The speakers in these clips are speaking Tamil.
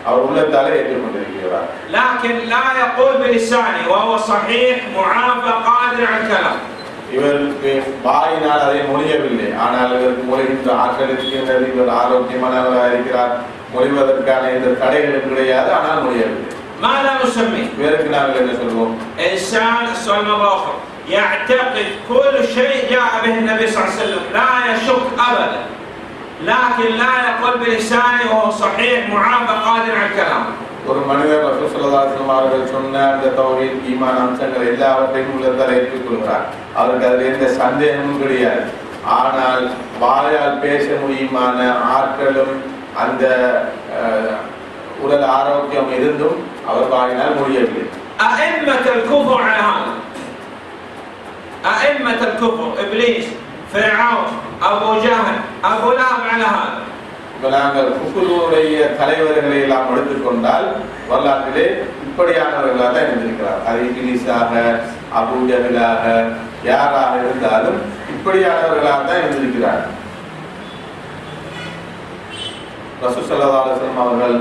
அவர் உள்ளத்தாலே ஏற்றுக்கொண்டிருக்கிறார். لكن لا يقول بلسانه وهو صحيح معافى قادر على الكلام. இவருக்கு வாயினால் அதை மொழியவில்லை, ஆனால் இவருக்கு மொழிகின்ற ஆற்றல் இருக்கின்றது, இவர் ஆரோக்கியமானவராக இருக்கிறார், மொழிவதற்கான இந்த தடைகளும் கிடையாது, ஆனால் மொழியவில்லை. ماذا نسميه؟ இவருக்கு நாங்கள் என்ன சொல்வோம்? إنسان السؤال الآخر يعتقد كل شيء جاء به النبي صلى الله عليه وسلم لا يشك أبدا لكن لا يقول بلسانه وهو صحيح معافى قادر على الكلام. ஒரு மனிதர் ரசூல் ஸல்லல்லாஹு அலைஹி வஸல்லம் அவர்கள் சொன்ன அந்த தௌஹீத் ஈமான் அம்சங்கள் எல்லாவற்றையும் உள்ளத்தால் ஏற்றுக்கொள்கிறார். அவருக்கு அதில் எந்த சந்தேகமும் கிடையாது. ஆனால் வாயால் பேச முடியுமான ஆற்றலும் அந்த உடல் ஆரோக்கியம் இருந்தும் அவர் வாயினால் முடியவில்லை. أئمة الكفر على هذا، أئمة الكفر إبليس فرعون أبو جهل أبو لهب على هذا. இப்போ நாங்கள் குஃபுருடைய தலைவர்களை எல்லாம் எடுத்துக்கொண்டால் வரலாற்றிலே இப்படியானவர்களாக தான் இருந்திருக்கிறார். அது இப்லீஸாக அபூ ஜஹலாக யாராக இருந்தாலும் இப்படியானவர்களாக தான் இருந்திருக்கிறார். ரசூல் ஸல்லல்லாஹு அலைஹி வஸல்லம் அவர்கள்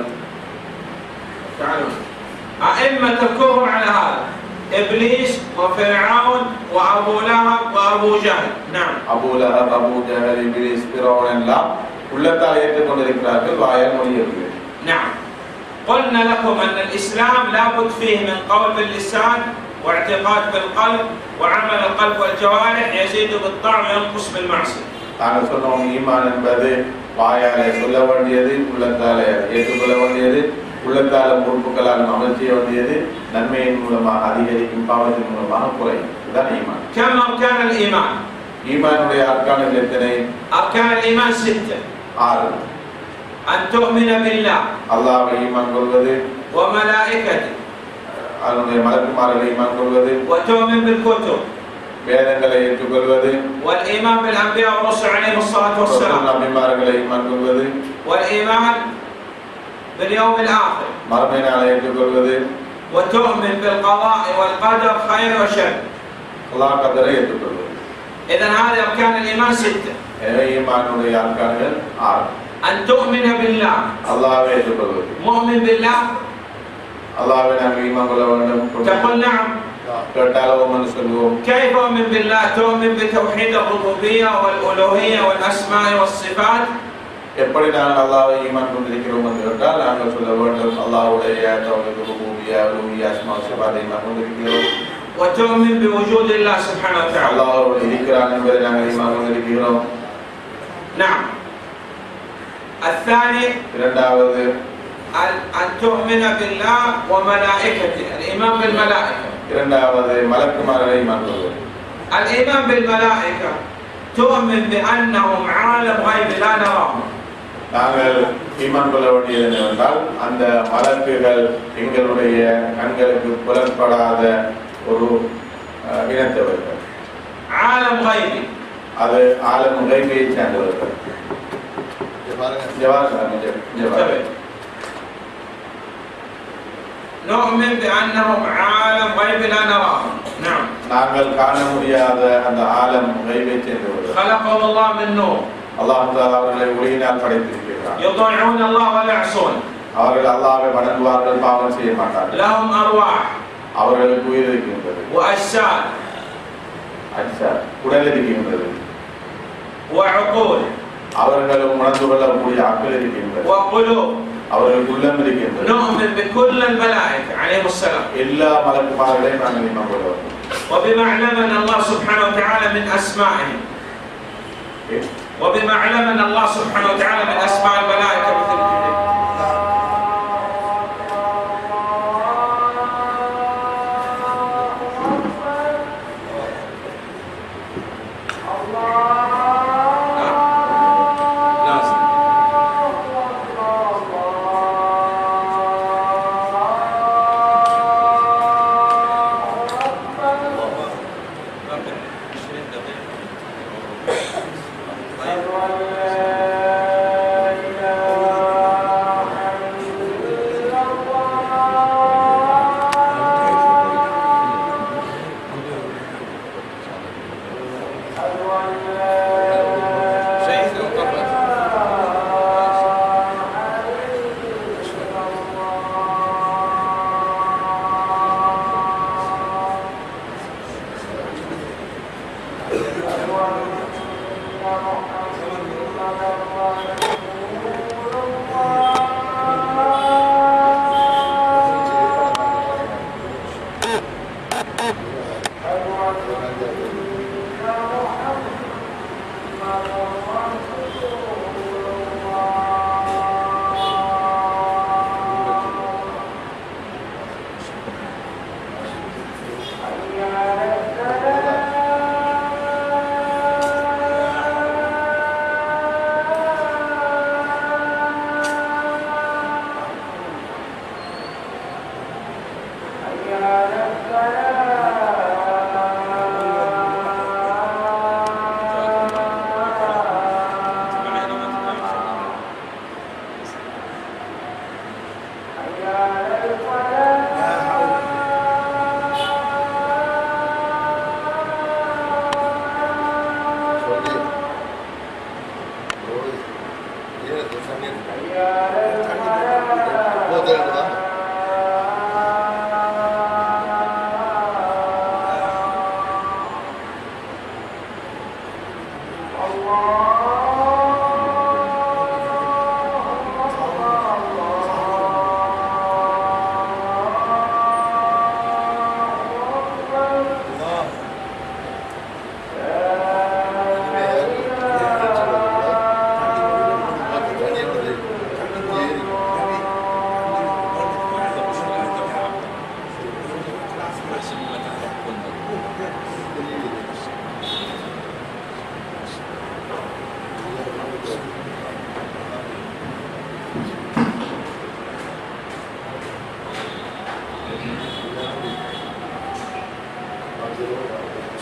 أئمة الكفر على هذا إبليس وفرعون وأبو لهب وأبو جهل. نعم. أبو لهب أبو جهل إبليس فرعون எல்லாம் உள்ளத்தால் ஏற்றுக்கொண்டிருக்கிறார்கள், வாயால் மொழியவில்லை. نعم. قلنا لكم أن الإسلام لا بد فيه من قول باللسان واعتقاد بالقلب وعمل القلب والجوارح يزيد بالطاعة وينقص بالمعصية. நாங்கள் சொன்னோம் ஈமான் என்பது வாயாலே சொல்ல வேண்டியது, உள்ளத்தாலே ஏற்றுக்கொள்ள வேண்டியது, உள்ளத்தால உறுப்புகளால் அமல் செய்ய வேண்டியது, நன்மையின் மூலமாக அதிகரிக்கும், பாவத்தின் மூலமாக குறையும். இதுதான் ஈமான். كم أركان الإيمان؟ ஈமானுடைய அர்க்கான்கள் எத்தனை? أركان الإيمان 6. 6. أن تؤمن بالله அல்லாஹ்வை ஈமான் கொள்வது, وملائكته அவருடைய மலக்குமார்களை ஈமான் கொள்வது, وتؤمن بالكتب வேதங்களை ஏற்றுக்கொள்வது, والإيمان بالأنبياء والرسل عليهم الصلاة والسلام، நபிமார்களை ஈமான் கொள்வது, والإيمان باليوم الآخر، மறுமை நாளை ஏற்றுக்கொள்வது, وتؤمن بالقضاء والقدر خير وشر. அல்லாஹ் கதரை ஏற்றுக்கொள்வது. إذن هذه أركان الإيمان 6. எனவே ஈமானுடைய அர்க்கான்கள் 6. أن تؤمن بالله، அல்லாஹ்வை ஏற்றுக்கொள்வது. مؤمن بالله அல்லாஹ்வை நாங்கள் ஈமான் கொள்ள வேண்டும். تقول نعم. கேட்டாலும் சொல்லுவோம். كيف أؤمن بالله؟ تؤمن بتوحيد الربوبية والألوهية والأسماء والصفات. எப்படி நாங்கள் அல்லாஹ்வை ஈமான் கொண்டிருக்கிறோம் என்று கேட்டால் நாங்கள் சொல்ல வேண்டும், அல்லாஹ்வுடைய தௌஹீத் ருபூபிய்யா உலூஹிய்யா அஸ்மா சிஃபாத்தை ஈமான் கொண்டிருக்கிறோம். وتؤمن بوجود الله سبحانه وتعالى. அல்லாஹ் இருக்கிறான் என்பதை நாங்கள் ஈமான் கொண்டிருக்கிறோம். نعم. الثاني இரண்டாவது أن تؤمن بالله وملائكته، الإيمان بالملائكة. இரண்டாவது மலக்குமார்களை ஈமான் கொள்வது. الإيمان بالملائكة تؤمن بأنهم عالم غيب لا نراهم. நாங்கள் ஈமான் கொள்ள வேண்டியது என்னவென்றால் அந்த மலக்குகள் எங்களுடைய கண்களுக்கு புலப்படாத ஒரு இனத்தவர்கள். عالم غيبي. அது ஆலம் கைபியை சேர்ந்தவர்கள். نؤمن بأنهم عالم غيب لا نراهم. نعم. நாங்கள் காண முடியாத அந்த ஆலம் கைபை சேர்ந்தவர்கள். خلقهم الله من نور. அல்லாஹ் தஆலா அவர்களை ஒளியினால் படைத்திருக்கிறார். يطيعون الله ولا يعصون. அவர்கள் அல்லாஹ்வை வணங்குவார்கள், பாவம் செய்ய மாட்டார்கள். لهم أرواح. அவர்களுக்கு உயிர் இருக்கின்றது. وأجساد. உடல் இருக்கின்றது. وعقول. அவர்களும் உணர்ந்து கொள்ளக்கூடிய ஆற்றல் இருக்கின்றது. وقلوب. அவர்களுக்கு உள்ளம் இருக்கின்றது. نؤمن بكل الملائكة عليهم السلام. எல்லா மலக்குமார்களையும் நாங்கள் ஈமான் கொள்ள வேண்டும். وبما علمنا الله سبحانه وتعالى من أسمائهم. وبما علمنا الله سبحانه وتعالى من أسماء الملائكة مثل جبريل.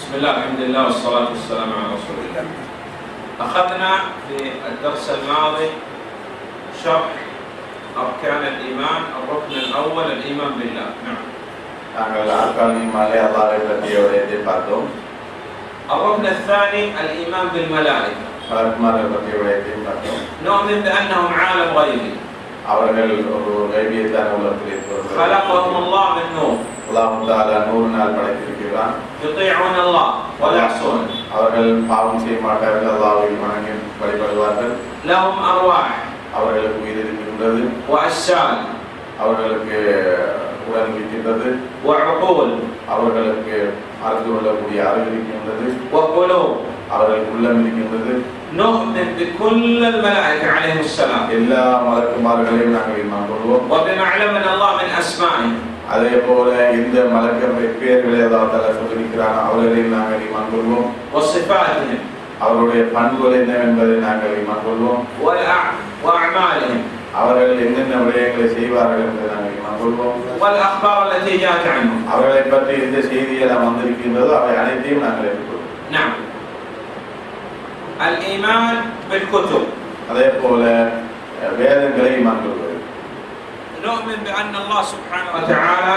بسم الله الحمد لله والصلاة والسلام على رسول الله. أخذنا في الدرس الماضي شرح أركان الإيمان. الركن الأول الإيمان بالله. نعم. الركن الثاني الإيمان بالملائكة. نؤمن بأنهم عالم غيبي. خلقهم الله من نور. يطيعون الله ولا يعصونه. لهم أرواح وأجساد وعقول وقلوب. نؤمن بكل الملائكة عليهم السلام وبما علمنا الله من أسمائه. وصفاتهم وأعمالهم والأخبار التي جاءت عنهم. نعم. الإيمان بالكتب. نؤمن بأن الله سبحانه وتعالى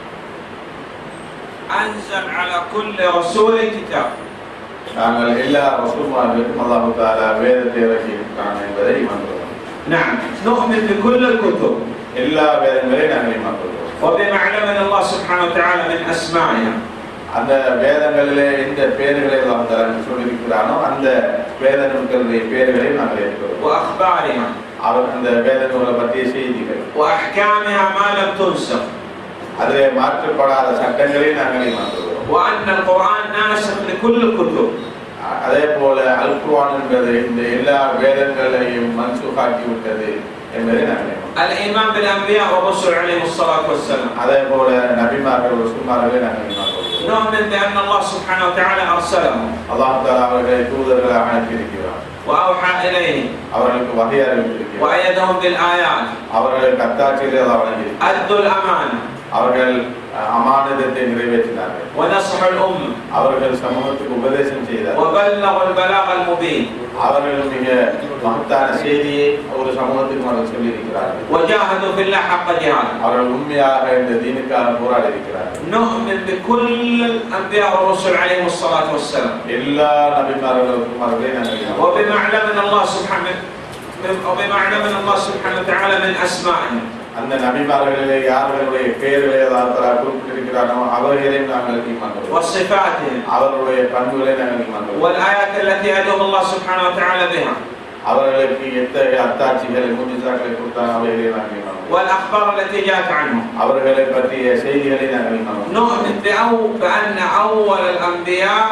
أنزل على كل رسول كتاب. نعم. نؤمن بكل الكتب وبما علمنا الله سبحانه وتعالى من أسمائها. அந்த வேதங்களிலே இந்த பெயர்களை அல்லாஹ் சொல்லியிருக்கிறானோ அந்த வேதங்களுடைய பெயர்களை நாங்கள் ஏற்றுக்கொள்வோம். وأخبارها. அந்த வேதங்களை பற்றிய செய்திகள். وأحكامها ما لم تنسخ. அதிலே மாற்றப்படாத சட்டங்களை நாங்கள் ஏற்றுக்கொள்வோம். وأن القرآن ناسخ لكل الكتب. அதே போல அல் குர்ஆன் என்பது இந்த எல்லா வேதங்களையும் மன்சூகாக்கி விட்டது என்பதை நாங்கள் ஏற்றுக்கொள்வோம். الإيمان بالأنبياء والرسل عليهم الصلاة والسلام. அதே போல நபிமார்கள் ரசூல்மார்களை நாங்கள் ஏற்றுக்கொள்வோம். نؤمن بأن الله سبحانه وتعالى أرسلهم. அல்லாஹ் தஆலா அவர்களை தூதர்களாக அனுப்பியிருக்கிறார். وأوحى إليهم. அவர்களுக்கு வஹி அறிவித்திருக்கிறார். وأيدهم بالآيات. அவர்களுக்கு அத்தாட்சிகளை வழங்கியிருக்கிறார். أدوا الأمانة. அவர்கள் அமானதத்தை நிறைவேற்றினார்கள். ونصح الأمة. அவர்கள் சமூகத்துக்கு உபதேசம் செய்தார்கள். وبلغوا البلاغ المبين. அவர்கள் மிக மகத்தான செய்தியை ஒரு சமூகத்துக்கு அவர்கள் சொல்லியிருக்கிறார்கள். وجاهدوا في الله حق جهاده. அவர்கள் உண்மையாக இந்த தீனுக்காக போராடி இருக்கிறார்கள். نؤمن بكل الأنبياء والرسل عليهم الصلاة والسلام. எல்லா நபிமார்களுக்கும் அவர்களை நாங்கள் وبما علمنا الله سبحانه وتعالى من أسمائهم. அந்த நபிமார்களிலே யார்களுடைய பெயர்களை அல்லாஹ் குறிப்பிட்டிருக்கிறானோ அவர்களையும் நாங்கள் ஈமான் கொள்வோம். وصفاتهم. அவர்களுடைய பண்புகளை நாங்கள் ஈமான் கொள்வோம். والآيات التي يدعو الله سبحانه وتعالى بها. அவர்களுக்கு எத்தகைய அத்தாட்சிகளை முஜிசாக்களை கொடுத்தானோ அவைகளை நாங்கள் ஈமான் கொள்வோம். والأخبار التي جاءت عنهم. அவர்களை பற்றிய செய்திகளை நாங்கள் ஈமான் கொள்வோம். نؤمن بأن أول الأنبياء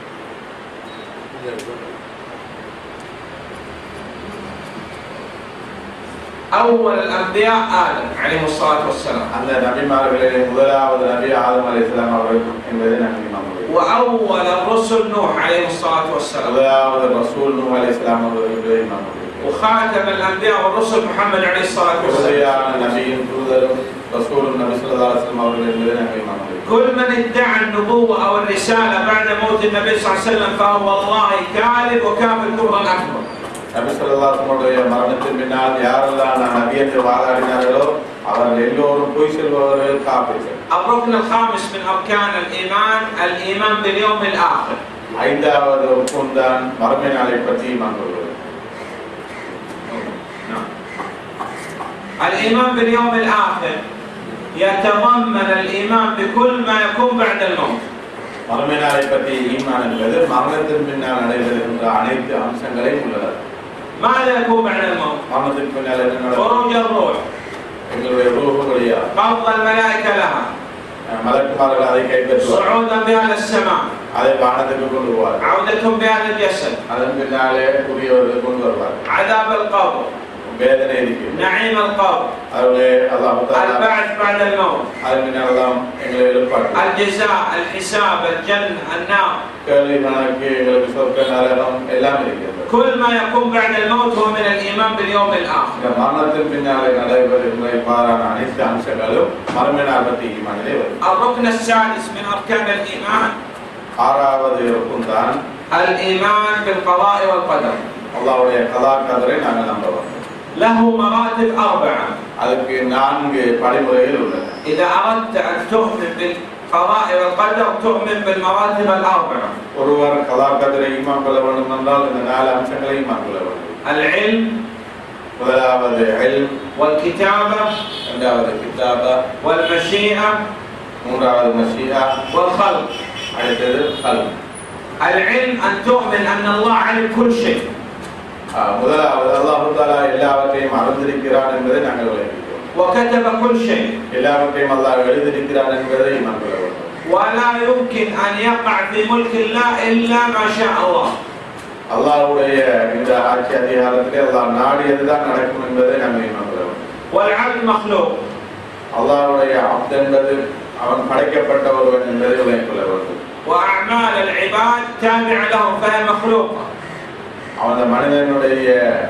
آدم عليه الصلاة والسلام. அந்த நபிமார்களிலே முதலாவது நபி ஆதம் அலைஹிஸ்ஸலாம் அவர்கள் என்பதை நாங்கள் ஈமான் கொள்வோம். وأول الرسل نوح عليه الصلاة والسلام. முதலாவது ரசூல் நூஹ் அலைஹிஸ்ஸலாம் அவர்கள் என்பதை ஈமான் கொள்வோம். وخاتم الأنبياء والرسل محمد عليه الصلاة والسلام. நபியும் தூதரும் ரசூலும் நபி ஸல்லல்லாஹு அலைஹி வஸல்லம் அவர்கள் என்பதை நாங்கள் ஈமான் கொள்வோம். كل من ادعى النبوة أو الرسالة بعد موت النبي صلى الله عليه وسلم فهو والله كاذب وكافر كفرا أكبر. நபி ஸல்லல்லாஹு அலைஹி வஸல்லம் மரணத்தின் பின்னால் யாரெல்லாம் நபி என்று வாதாடினார்களோ அவர்கள் எல்லோரும் பொய் சொல்பவர்கள் காஃபிர்கள். الركن الخامس من أركان الإيمان باليوم الآخر. ஐந்தாவது ருக்குன் தான் மறுமை நாளை பற்றி ஈமான் கொள்வது. الإيمان باليوم الآخر يتضمن الإيمان بكل ما يكون بعد الموت. மறுமை நாளை பற்றி ஈமான் என்பது மரணத்தின் பின்னால் நடைபெறுகின்ற அனைத்து அம்சங்களையும் உள்ளது. ماذا يكون بعد الموت؟ மரணத்திற்கு பின்னால் என்ன நடக்கும்? خروج الروح. எங்களுடைய ரூஹ் வழியா قبض الملائكة لها. மலக்குமார்கள் அதை கைப்பற்றுவார்கள். صعودا بها إلى السماء. அதை வானத்துக்கு கொண்டு போவார்கள். عودتهم بها للجسد. அதன் பின்னாலே உரியவர்கள் கொண்டு வருவார்கள். عذاب القبر. வேதனை இருக்கு. نعيم القبر. அவர்களே அல்லாஹ் தஆலா البعث بعد الموت. அதன் பின்னால் அல்லாஹ் எங்களை எழுப்பார்கள். الجزاء الحساب الجنة النار. கேள்வி கணக்கு எங்களுக்கு சொர்க்க நரகம் எல்லாம் இருக்கிறது. كل ما يكون بعد الموت هو من الإيمان باليوم الآخر. இந்த மரணத்தின் பின்னாலே நடைபெறுகின்ற இவ்வாறான அனைத்து அம்சங்களும் மறுமை நாள் பற்றி ஈமானிலே வரும். الركن السادس من أركان الإيمان ஆறாவது ருக்குன் தான் الإيمان بالقضاء والقدر. அல்லாஹ்வுடைய கதா கதரை நாங்கள் நம்ப வேண்டும். له مراتب 4. அதுக்கு 4 படிமுறைகள் உள்ளன. إذا أردت أن تؤمن بالقضاء والقدر تؤمن بالمراتب 4. ஒருவர் கதா கதரை ஈமான் கொள்ள வேண்டும் என்றால் இந்த 4 அம்சங்களை ஈமான் கொள்ள வேண்டும். العلم، முதலாவது இல்ம், والكتابة، இரண்டாவது கிதாபா, والمشيئة، மூன்றாவது மஷீஆ, والخلق. அடுத்தது கல்ப். العلم أن تؤمن أن الله علم كل شيء. முதலாவது அல்லாஹ் தஆலா எல்லாவற்றையும் அறிந்திருக்கிறான் என்பதை நாங்கள் விளங்குகிறோம். وكتب كل شيء. எல்லாவற்றையும் அல்லாஹ் எழுதியிருக்கிறான் என்பதை ஈமான் கொள்ள வேண்டும். ولا يمكن أن يقع في ملك الله إلا ما شاء الله. அல்லாஹ்வுடைய இந்த ஆட்சி அதிகாரத்திலே அல்லாஹ் நாடியதுதான் நடக்கும் என்பதை நாங்கள் ஈமான் கொள்ள வேண்டும். والعبد مخلوق. அல்லாஹ்வுடைய அப்த் என்பது அவன் படைக்கப்பட்ட ஒருவன் என்பதை விளங்கிக் கொள்ள வேண்டும். وأعمال العباد تابعة لهم فهي مخلوقة. அவன் மனிதனுடைய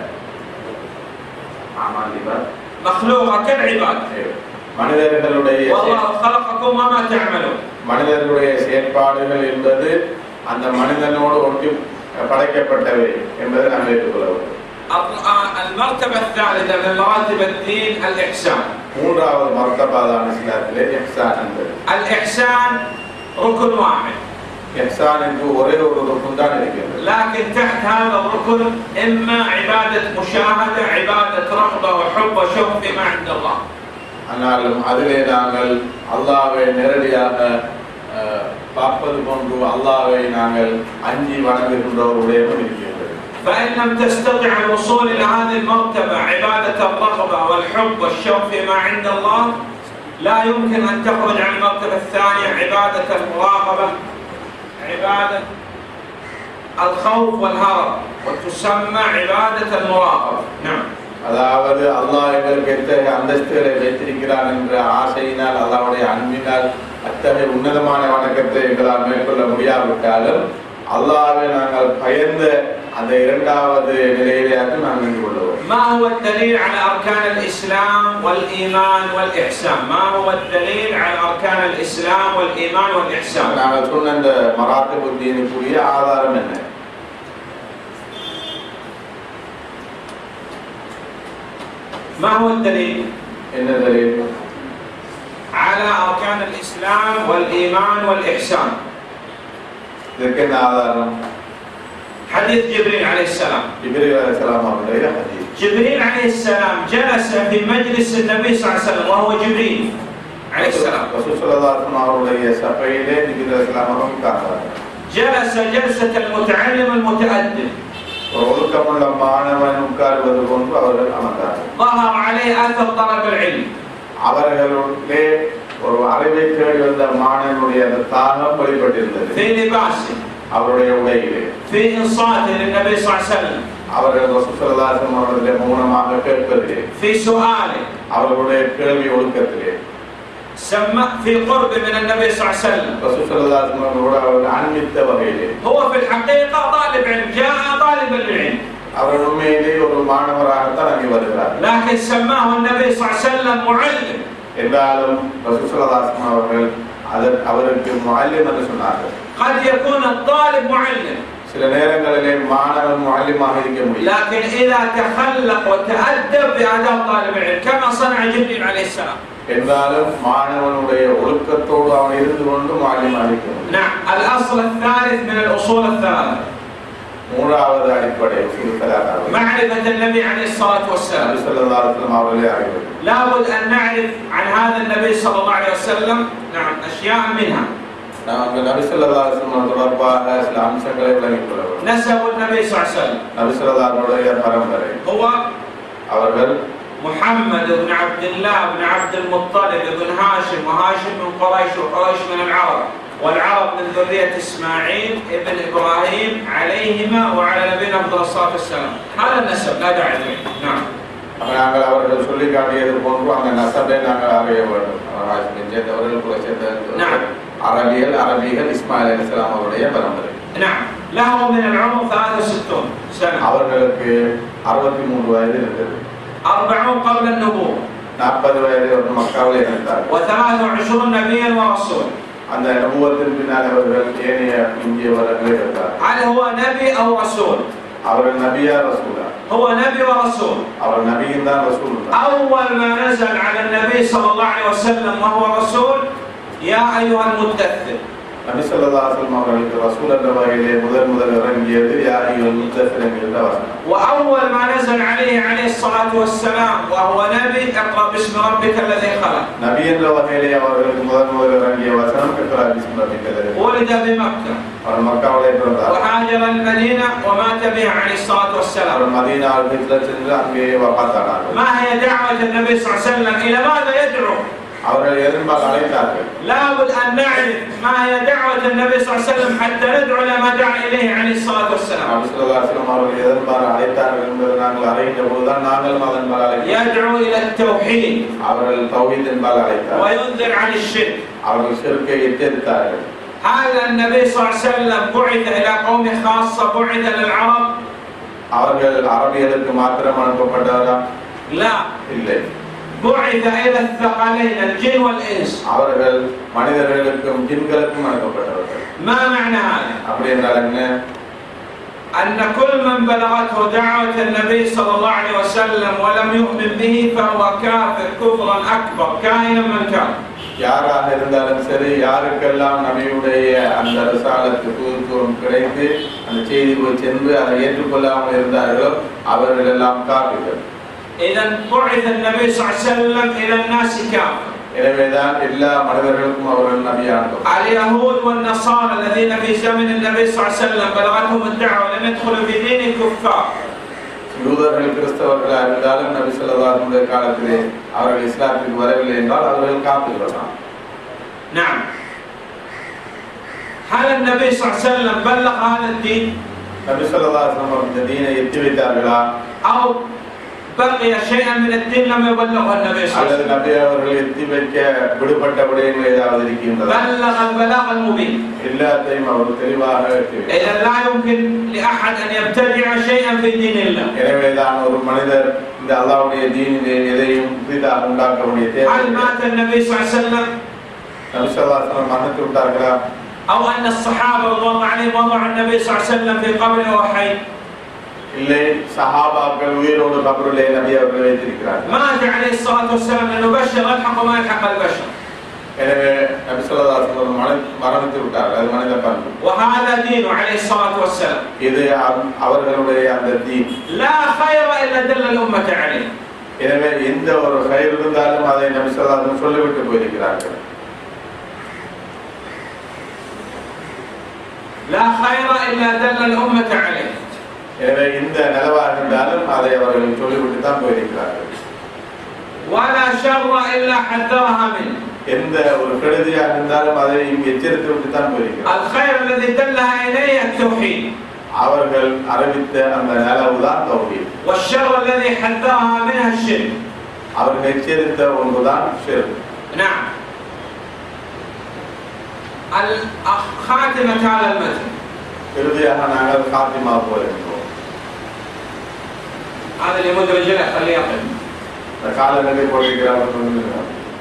مخلوقة كالعباد. மனிதர்களுடைய والله خلقكم وما تعملون. மனிதர்களுடைய செயற்பாடுகள் என்பது அந்த மனிதனோடு ஒட்டி படைக்கப்பட்டவை என்பதை நாம் ஏற்றுக்கொள்ள வேண்டும். المرتبة الثالثة من مراتب الدين الإحسان. மூன்றாவது மர்த்தபாதான இஸ்லாத்திலே இஹ்சான் என்பது. الإحسان ركن واحد. இஹ்சான் என்று ஒரே ஒரு ருக்குன் தான் இருக்கிறது. لكن تحت هذا الركن إما عبادة مشاهدة، عبادة رغبة وحب وشوق فيما عند الله. ஆனாலும் அதிலே நாங்கள் அல்லாஹ்வை நேரடியாக பார்ப்பது போன்று அல்லாஹ்வை நாங்கள் அஞ்சி வணங்குகின்ற ஒரு விடயமும் இருக்கிறது. فإن لم تستطع الوصول إلى هذه المرتبة عبادة الرغبة والحب والشوق فيما عند الله لا يمكن أن تخرج عن المرتبة الثانية عبادة المراقبة، عبادة الخوف والهرب، وتسمى عبادة المراقبة. نعم. அதாவது அல்லாஹ் எங்களுக்கு எத்தகைய அந்தஸ்துகளை வைத்திருக்கிறான் என்ற ஆசையினால் அல்லாஹ்வுடைய அன்பினால் அத்தகைய உன்னதமான வணக்கத்தை எங்களால் மேற்கொள்ள முடியாவிட்டாலும் அல்லாஹ்வை நாங்கள் பயந்த அந்த இரண்டாவது நிலையிலேயாவது நாம் நின்று கொள்வோம். ما هو الدليل على أركان الإسلام والإيمان والإحسان؟ ما هو الدليل على أركان الإسلام والإيمان والإحسان؟ நாங்கள் சொன்ன இந்த மராத்திபு தீனுக்குரிய ஆதாரம் என்ன? ما هو الدليل؟ என்ன دليل على أركان الإسلام والإيمان والإحسان؟ இதற்கு என்ன ஆதாரம்? حديث جبريل عليه السلام. جبريل عليه السلام அவருடைய ஹதீஸ். جبريل عليه السلام جلس في مجلس النبي صلى الله عليه وسلم وهو جبريل عليه السلام. ரசூல் ஸல்லல்லாஹு அலைஹி வஸல்லம் அவருடைய சபையிலே ஜிப்ரீல் அலைஹிஸ்ஸலாம் அவர்கள் உட்கார்ந்தார்கள். جلس جلسة المتعلم المتأدب. ஒரு ஒழுக்கமுள்ள மாணவன் உட்கார்வது போன்று அவர்கள் அமர்ந்தார்கள். ظهر عليه أثر طلب العلم. அவர்களுடைய ஒரு அறிவை தேடி வந்த மாணவனுடைய அந்த தாகம் வெளிப்பட்டிருந்தது. في لباسه. அவருடைய உடையிலே. في إنصاته للنبي صلى الله عليه وسلم. அவர்கள் ரசூல் ஸல்லல்லாஹு அலைஹி வஸல்லம் அவர்களை மௌனமாக கேட்பதிலே. في سؤاله. அவர்களுடைய கேள்வி ஒழுக்கத்திலே. في قرب من النبي صلى الله عليه وسلم. ரசூல் ஸல்லல்லாஹு அலைஹி வஸல்லம் அவர்கள் அன்பித்த வகையிலே. هو في الحقيقة طالب علم، جاء طالبا للعلم. அவர் உண்மையிலேயே ஒரு மாணவராகத்தான் அங்கே வருகிறார். لكن سماه النبي صلى الله عليه وسلم معلم. என்றாலும் ரசூல் ஸல்லல்லாஹு அலைஹி வஸல்லம் அவர்கள் அவருக்கு முஅல்லிம் என்று சொன்னார்கள். قد يكون الطالب معلم. சில நேரங்களிலே மாணவன் முஅல்லிமாக இருக்க முடியும். لكن إذا تخلق وتأدب بآداب طالب العلم كما صنع جبريل عليه السلام. என்றாலும் மாணவனுடைய ஒழுக்கத்தோடு அவன் இருந்து கொண்டு முஅல்லிமாக இருக்க முடியும். نعم. الأصل الثالث من الأصول الثلاثة. மூன்றாவது அடிப்படை உசூல் ثلاثة. معرفة النبي عليه الصلاة والسلام. நபி ஸல்லல்லாஹு அலைஹி வஸல்லம் அவர்களை அறிவது. لابد أن نعرف عن هذا النبي صلى الله عليه وسلم نعم أشياء منها. நாம் நபி ஸல்லல்லாஹு அலைஹி வஸல்லம் தொடர்பாக சில அம்சங்களை விளங்கிக் கொள்ள வேண்டும். نسب النبي صلى الله عليه وسلم. நபி ஸல்லல்லாஹு அலைஹி வஸல்லம் பரம்பரை. هو அவர்கள் محمد بن عبد الله بن عبد المطلب بن هاشم، وهاشم من قريش، وقريش من العرب، والعرب من ذرية إسماعيل ابن إبراهيم عليهما وعلى நபியினா أفضل الصلاة والسلام. هذا النسب لا داعي له. نعم. நாங்கள் அவர்கள் சொல்லி காட்டியது போன்று அந்த நசபை நாங்கள் அறிய வேண்டும். அவர்கள் கூட சேர்ந்த அரபிகள் இஸ்மாயில் அலைஹிஸ்ஸலாம் அவருடைய பரம்பரை. نعم. له من العمر 63 سنة. அவர்களுக்கு 63 வயது இருந்தது. 40 قبل النبوة. 40 வயது ஒரு மக்காவில் இருந்தார். و23 نبيا ورسولا. அந்த நபுவத்தின் பின்னால் அவர்கள் ஏனைய இங்கே வரங்களை எடுத்தார். هل هو نبي أو رسول؟ அவர்கள் நபியா ரசூலா? هو نبي ورسول. அவர் நபியும் தான் ரசூல் தான். أول ما نزل على النبي صلى الله عليه وسلم وهو رسول يا أيها المدثر. நபி ஸல்லல்லாஹு அலைஹி வஸல்லம் அவர்களுக்கு ரசூல் என்ற வகையிலே முதல் இறங்கியது யா அய்யுல் முத்தஸிர் என்கிற வசனம். وأول ما نزل عليه الصلاة والسلام وهو نبي اقرأ باسم ربك الذي خلق. நபி என்ற வகையிலே அவர்களுக்கு முதல் இறங்கிய வசனம் இக்ரா பிஸ்மி ரப்பிக்கல் லதீ خلق. ولد بمكة. அவர் மக்காவிலே பிறந்தார். وهاجر المدينة ومات بها عليه الصلاة والسلام. அவர் மதீனாவுக்கு ஹிஜ்ரத் சென்று அங்கே வஃபாத்தானார். ما هي دعوة النبي صلى الله عليه وسلم؟ إلى ماذا يدعو؟ அவர்கள் எதன்பால் அழைத்தார்கள்? لابد أن نعرف ما هي دعوة النبي صلى الله عليه وسلم حتى ندعو لما دعا إليه عليه الصلاة والسلام. நபி ஸல்லல்லாஹு அலைஹி வஸல்லம் அவர்கள் எதன்பால் அழைத்தார்கள் என்பதை நாங்கள் அறிந்த போதுதான் நாங்கள் அதன்பால் அழைத்தோம். يدعو إلى التوحيد. அவர்கள் தௌஹீத் என்பால் அழைத்தார்கள். وينذر عن الشرك. அவர்கள் ஷிர்க்கை எச்சரித்தார்கள். هل النبي صلى الله عليه وسلم بعث إلى قوم خاصة بعث للعرب؟ அவர்கள் அரபியர்களுக்கு மாத்திரம் அனுப்பப்பட்டாரா? لا. இல்லை. بعث إلى الثقلين الجن والإنس. அவர்கள் மனிதர்களுக்கும் ஜின்களுக்கும் அனுப்பப்பட்டவர்கள். ما معنى هذا؟ அப்படி என்றால் என்ன? أن كل من بلغته دعوة النبي صلى الله عليه وسلم ولم يؤمن به فهو كافر كفرا أكبر كائنا من كان. யாராக இருந்தாலும் சரி, யாருக்கெல்லாம் நபியுடைய அந்த ரிசாலத்து தூதுத்துவம் கிடைத்து அந்த செய்தி போய் சென்று அதை ஏற்றுக்கொள்ளாமல் இருந்தார்களோ அவர்கள் எல்லாம் காபிர்கள். إذا بعث النبي صلى الله عليه وسلم إلى الناس كافة. எனவேதான் எல்லா மனிதர்களுக்கும் அவர்கள் நபியானார்கள். اليهود والنصارى الذين في زمن النبي صلى الله عليه وسلم بلغتهم الدعوة ولم يدخلوا في دين الكفار. யூதர்கள் கிறிஸ்தவர்களாக இருந்தாலும் நபி ஸல்லல்லாஹு அலைஹி வஸல்லம் காலத்திலே அவர்கள் இஸ்லாத்துக்கு வரவில்லை என்றால் அவர்கள் காபிர்கள் தான். نعم. هل النبي صلى الله عليه وسلم بلغ هذا الدين؟ நபி ஸல்லல்லாஹு அலைஹி வஸல்லம் இந்த தீனை எத்தி வைத்தார்களா? أو بقي شيئا من الدين لم يبلغه النبي صلى الله عليه அல்லது وسلم؟ நபி அவர்கள் எத்தி வைக்க விடுபட்ட விடயங்கள் ஏதாவது இருக்கின்றதா? بلغ البلاغ المبين. எல்லாத்தையும் அவர் தெளிவாக எத்தி வைத்தார். إذا لا يمكن لأحد أن يبتدع شيئا في دين الله. எனவேதான் ஒரு மனிதர் இந்த அல்லாஹ்வுடைய தீனிலே எதையும் புதிதாக உண்டாக்க வேண்டிய தேவை هل مات النبي صلى الله عليه وسلم؟ நபி ஸல்லல்லாஹு அலைஹி வஸல்லம் மரணித்து விட்டார்களா? أو أن الصحابة رضي الله عليهم وضعوا النبي صلى الله عليه وسلم في قبره وهو حي؟ இல்லை, சஹாபாக்கள் உயிரோடு கபரிலே நபி அவர்களை வைத்திருக்கிறார்கள். مات عليه الصلاة والسلام لأنه بشر يلحق ما يلحق البشر. எனவே நபி ஸல்லல்லாஹு அலைஹி வஸல்லம் மரணித்து விட்டார்கள். அது மனித பண்பு. وهذا دينه عليه الصلاة والسلام. இது அவர்களுடைய அந்த தீன். لا خير إلا دل الأمة عليه. எனவே எந்த ஒரு கயிறு இருந்தாலும் அதை நபி ஸல்லல்லாஹு அலைஹி வஸல்லம் சொல்லிவிட்டு போயிருக்கிறார்கள். لا خير إلا دل الأمة عليه. எனவே இந்த நிலவாக இருந்தாலும் அதை அவர்கள் சொல்லிவிட்டு தான் போயிருக்கிறார்கள். ولا شر إلا حذرها منه. எந்த ஒரு கெடுதியாக இருந்தாலும் அதை எச்சரித்து விட்டு தான் போயிருக்கிறார்கள். الخير الذي دلها إليه التوحيد. அவர்கள் அறிவித்த அந்த நிலவுதான் தௌஹீத். والشر الذي حذرها منها الشرك. அவர்கள் எச்சரித்த ஒன்றுதான் ஷிர்க். نعم. خاتمة هذا المتن. இறுதியாக நாங்கள் காத்திமா போகிறோம். هذا اللي مدرج له خليه يقل. இந்த காலநிலை போட்டிருக்கிறார்கள்.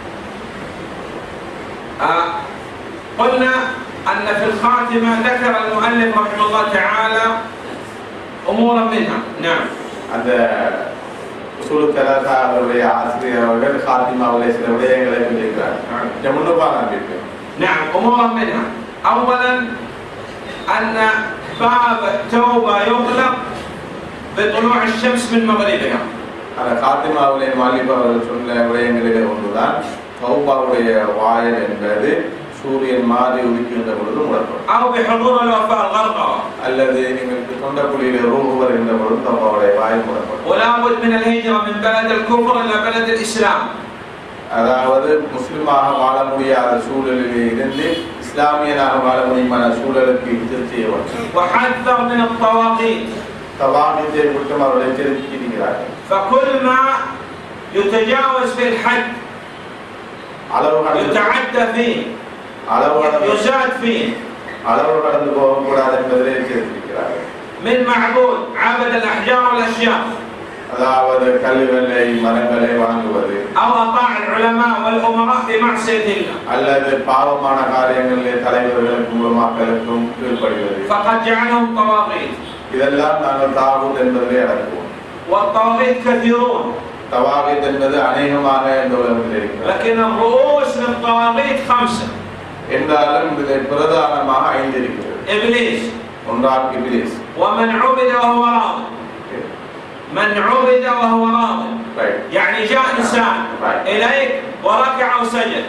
قلنا أن في الخاتمة ذكر المؤلف رحمه الله تعالى أمورا منها. نعم. அந்த உசூல் ثلاثة அவருடைய ஆசிரியர் அவர்கள் காத்திமாவுடைய சில விடயங்களை சொல்லியிருக்கிறார். முன்னுப்பாக இருக்கு. نعم. أمورا منها. أولا أن باب التوبة يغلق بطلوع الشمس من مغربها. அந்த காத்திமாவுடைய மாலிக் அவர்கள் சொன்ன விடயங்களிலே ஒன்றுதான் தௌபாவுடைய வாயல் என்பது சூரியன் மாறி உதிக்கின்ற பொழுது மூடப்படும். أو بحضور الوفاة الغرقرة. அல்லது எங்களுக்கு தொண்டக்குழியிலே ரூஹ் வருகின்ற பொழுது தௌபாவுடைய வாயில் மூடப்படும். ولا بد من الهجرة من بلد الكفر إلى بلد الإسلام. அதாவது முஸ்லிமாக வாழ முடியாத சூழலிலே இருந்து இஸ்லாமியனாக வாழ முடியுமான சூழலுக்கு ஹிஜ்ரத் செய்ய வேண்டும். وحذر من الطواغيت. தவாகீத்தை விட்டு அவர்கள் எச்சரிக்கிறார்கள். فكل ما يتجاوز في الحد يتعدى فيه يزاد فيه அளவு கடந்து போகக்கூடாது என்பதிலே எச்சரிக்கிறார்கள். من معبود عبد الأحجار والأشجار. அதாவது கல்லுகளை மரங்களை வணங்குவது أو أطاع العلماء والأمراء في معصية الله அல்லது பாவமான காரியங்களிலே தலைவர்களுக்கும் உலமாக்களுக்கும் கீழ்ப்படிவது فقد جعلهم طواغيت இதெல்லாம் நாங்கள் தாவூத் என்பதை அடக்குவோம். والطواغيت كثيرون தவாகீத் என்பது அநேகமாக இந்த உலகத்தில் இருக்கிறது. لكن الرؤوس للطواغيت 5 என்றாலும் இதில் பிரதானமாக 5 இருக்கிறது. إبليس ஒன்றாம் இப்லீஸ். ومن عبد وهو راض من عبد وهو راض يعني جاء إنسان إليك وركع وسجد.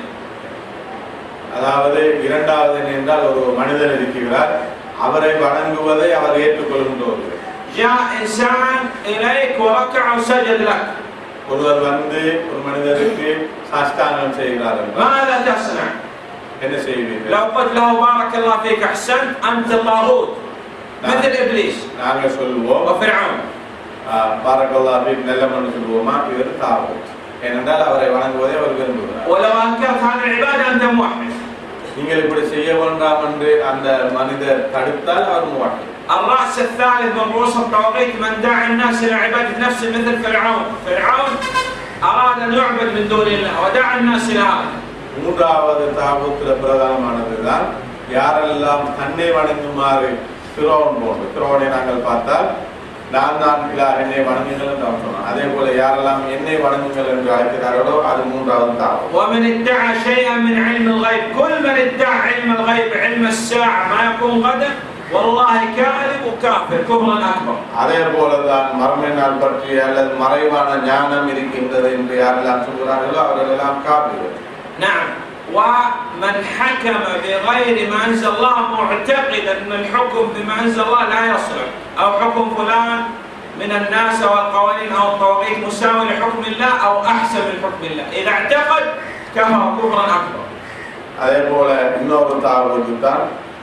அதாவது இரண்டாவது என்றால் ஒரு மனிதன் இருக்கிறார், அவரை வணங்குவதை அவர் ஏற்றுக்கொள்கின்றவர். جاء إنسان إليك وركع وسجد لك. ஒருவர் வந்து ஒரு மனிதருக்கு சாஷ்டாங்கம் செய்கிறார். ماذا تصنع؟ என்ன செய்வீர்கள்? لو قلت له بارك الله فيك أحسنت أنت طاغوت مثل إبليس நாங்கள் சொல்வோம் وفرعون. பாரக்கல்லாஹு ஃபீக் நல்ல மனு சொல்வோமா, இவர் தாவூத். ஏனென்றால் அவரை வணங்குவதை அவர் விரும்புகிறார். ولو أنكرت هذه العبادة أنت موحد. நீங்கள் இப்படி செய்ய வேண்டாம் என்று அந்த மனிதர் தடுத்தால் அவர் முவாஹித். الرأس الثالث من رؤوس الطواغيت من دعا الناس إلى عبادة نفسه مثل فرعون. فرعون أراد أن يعبد من دون الله ودعا الناس إلى هذا. மூன்றாவது தாவூத்தில் பிரதானமானதுதான் யாரெல்லாம் தன்னை வணங்குமாறு ஃபிரௌன் போன்று. ஃபிரௌனை நாங்கள் பார்த்தால் நான் தான் இலாஹ் என்னை வணங்குங்கள் என்று அவன் சொன்னான். அதே போல யாரெல்லாம் என்னை வணங்குங்கள் என்று அழைக்கிறார்களோ அது மூன்றாவது தாவூத். ومن ادعى شيئا من علم الغيب كل من ادعى علم الغيب علم الساعة ما يكون غدا والله كاذب وكافر كفرا أكبر. அதே போலதான் மறுமை நாள் பற்றிய அல்லது மறைவான ஞானம் இருக்கின்றது என்று யாரெல்லாம் சொல்கிறார்களோ அவர்கள் எல்லாம் காபிர்கள். نعم. ومن حكم بغير ما أنزل الله معتقدا أن الحكم بما أنزل الله لا يصلح أو حكم فلان من الناس أو القوانين أو الطواغيت مساوي لحكم الله أو أحسن من حكم الله إذا اعتقد كفر كفرا أكبر. அதே போல இன்னொரு தாவூத் தான்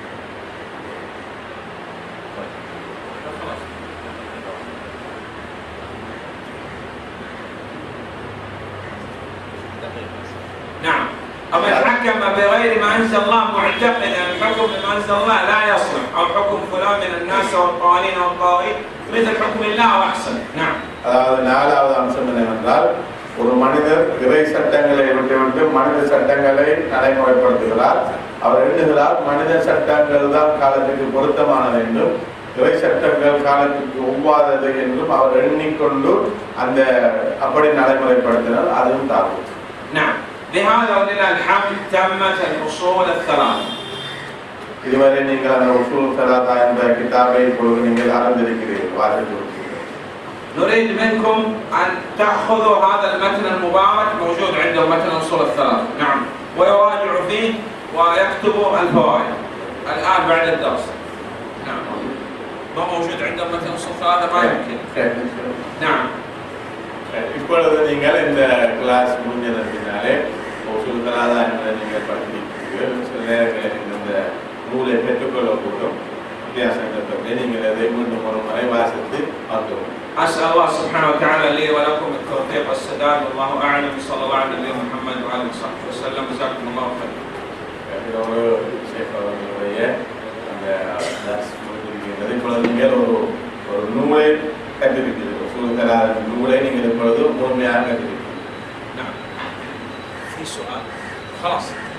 نعم. ومن حكم بغير ما أنزل الله معتقدا أن الحكم بما أنزل الله لا يصلح أو حكم فلان من الناس أو القوانين أو الطواغيت مثل حكم الله أو أحسن. نعم. அதாவது நாலாவது அம்சம் என்னவென்றால் ஒரு மனிதர் இறை சட்டங்களை விட்டு மனித சட்டங்களை நடைமுறைப்படுத்துகிறார். அவர் எண்ணுகிறார் மனித சட்டங்கள் தான் காலத்துக்கு பொருத்தமானது என்றும் இறை சட்டங்கள் காலத்துக்கு ஒவ்வாதது என்றும் அவர் எண்ணிக்கொண்டு அந்த அப்படி நடைமுறைப்படுத்தினால் அதுவும் தாவூத். نعم. بهذا ولله الحمد تمت الأصول الثلاثة. இதுவரை நீங்கள் அந்த உசூல் ஸலாத்தா என்ற கிதாபை இப்பொழுது நீங்கள் அறிந்திருக்கிறீர்கள், வாசித்து. نريد منكم أن تأخذوا هذا المتن المبارك موجود عندهم متن الأصول الثلاثة. نعم. ويراجعوا فيه ويكتبوا الفوائد الآن بعد الدرس. نعم. ما موجود عندهم متن الأصول الثلاثة ما يمكن. نعم. இப்பொழுது நீங்கள் இந்த கிளாஸ் முடிஞ்சதனாலே உசூல் ஸலாத்தா என்பதை நீங்கள் படிக்கிறீர்கள். சில நேரங்களில் இந்த நூலை பெற்றுக்கொள்ளக்கூடும் வித்தியாசங்களை பற்றி நீங்கள் அதை மீண்டும் ஒரு முறை வாசித்து பார்க்கவும். أسأل الله سبحانه وتعالى لي ولكم التوفيق والسداد والله أعلم. صلى الله على نبينا محمد وآله وصحبه وسلم. جزاكم الله خيرا. அவர்களுடைய அந்த இப்பொழுது நீங்கள் ஒரு நூலை கற்றிருக்கிறீர்கள். சூழ்நிலை நூலை நீங்கள் இப்பொழுது முழுமையாக கற்றிருக்கிறீர்கள். نعم. في سؤال خلاص.